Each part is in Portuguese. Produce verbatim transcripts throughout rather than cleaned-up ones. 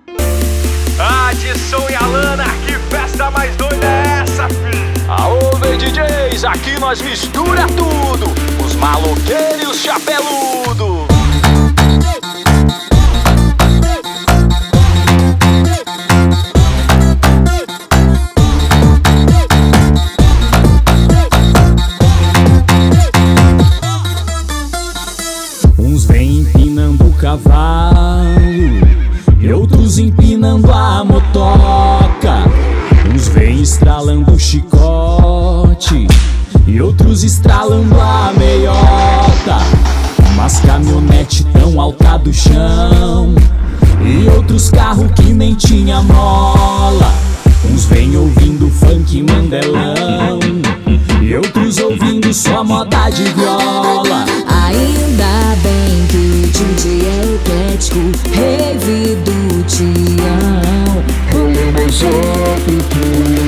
Adson e Alana, que festa mais doida é essa, filho? Aô, vem D Js, aqui nós mistura tudo, os maloqueiros e os chapeludos. Uns vêm empinando o cavalo e outros empinando a motoca. Uns vêm estralando o chicote e outros estralando a meiota. Umas caminhonete tão alta do chão e outros carros que nem tinha mola. Uns vêm ouvindo funk mandelão e outros ouvindo só moda de viola. Ainda bem que o D J é eclético, rave do Tião, rolê mais épico.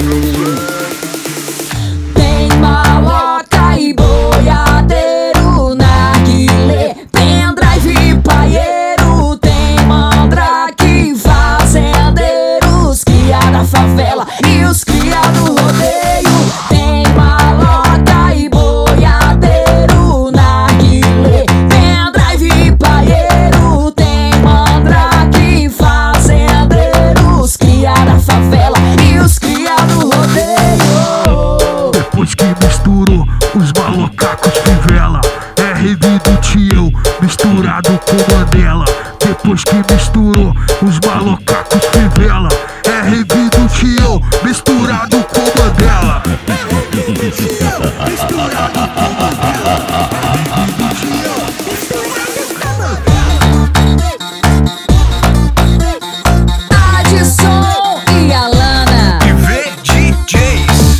Tem maloca e boiadeiro, narguilé, pendrive, paieiro. Tem mandrake, fazendeiros, cria da favela e os cria do rodeio. Tem maloca e boiadeiro, narguilé, pendrive, paieiro. Tem mandrake, fazendeiros, cria da favela e os cria do rodeio. Depois que misturou os malocacos fivela, é rave do Tião misturado com Mandela. Depois que misturou os malocacos fivela, é rave do Tião misturado com Mandela. Misturado com Mandela. Adson e Alana. E V D Js.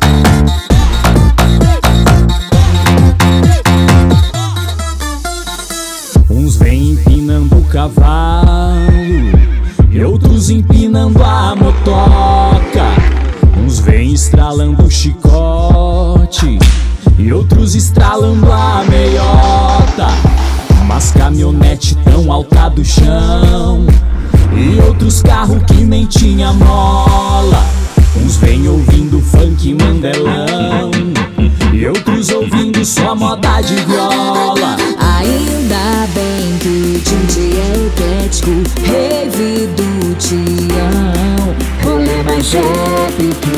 Uns vêm empinando o cavalo e outros empinando a motoca. Uns vêm estralando o chicote e outros estralando a meiota. Umas caminhonete tão alta do chão e outros carros que nem tinha mola. Uns vêm ouvindo funk mandelão e outros ouvindo só moda de viola. Ainda bem que o D J é eclético, rave do Tião, rolê mais épico.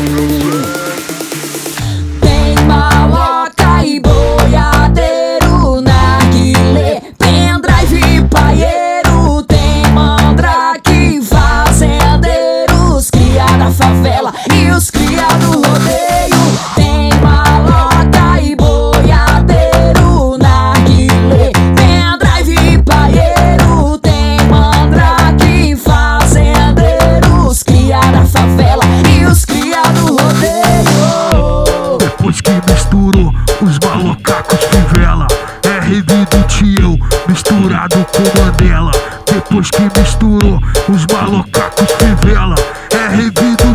Tem maloca e boiadeiro, narguilé, pendrive, paieiro. Tem mandrake, fazendeiros, cria da favela e os cria do rodeio. Tem maloca e boiadeiro, narguilé, pendrive, paieiro. Tem mandrake, fazendeiros, cria da favela e os cria do rodeio. Depois que misturou os malocacos fivela, é rave do Tião misturado com Mandela. Depois que misturou os malocacos fivela, é rave do